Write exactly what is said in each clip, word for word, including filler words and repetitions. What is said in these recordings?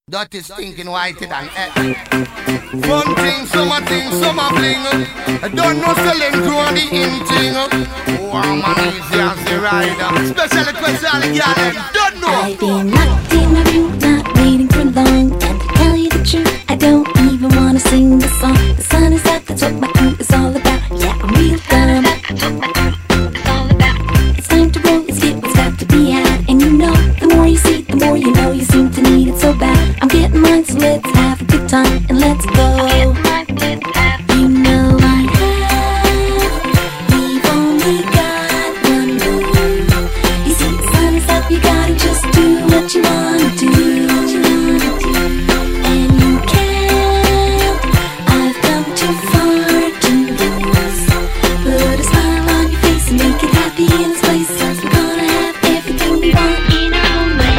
Dirty stinking whited and eh. Fun thing, summer thing, summer bling. I don't know selling crew the in thing. Warm and easy as the rider. Special request all the girl, don't know. I've been locked in my room, not waiting for long. And to tell you the truth, I don't even wanna sing the song. The sun is out, that's what my crew is all about. Yeah, I'm real dumb. That's what my crew is all about. It's time to roll, let's get what's got to be had. And you know, the more you see, the more you know. You seem to need it so bad. I'm getting mine, so let's have a good time and let's go. You know we have, we've only got one move. You see the sun is up, you gotta just do what you wanna do. And you can't, I've come too far to lose. Put a smile on your face and make it happy in this place. 'Cause we're gonna have everything we want in our own way.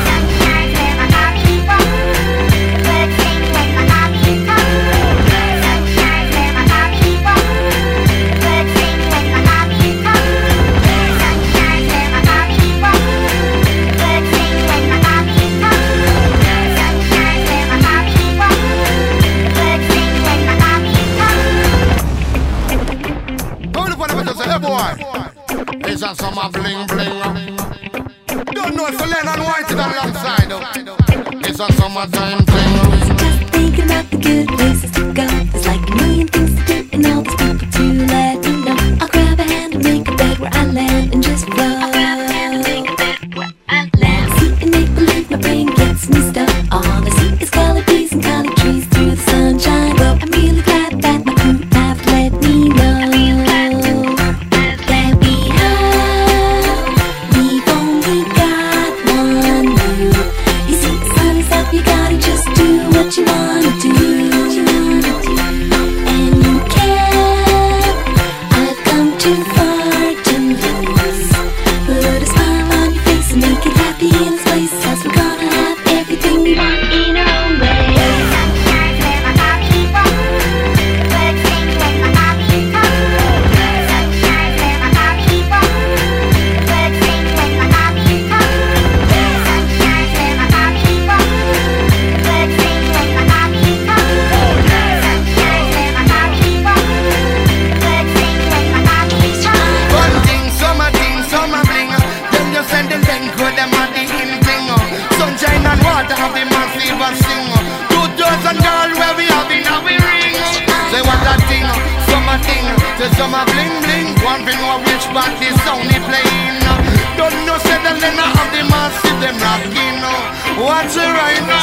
It's a summer bling bling. Don't know so Lennon White is alongside. It's a summertime thing. Just thinking about the good places to go. There's like a million things to do and all these people to let me know. I'll grab a hand and make a bed where I land and just flow. See and make believe my brain gets me stuck. All I see is colored bees and colored trees through the sunshine. Well, I'm really glad that my crew have let me know. What you wanna do, and you can't. I've come too far to lose. Put a smile on your face and make it happy in this place. 'Cause we're gonna have everything we want in our own way. Summer bling bling, one thing I wish but this only playing. Don't know say that they not have the massive them rocking. What's the right now?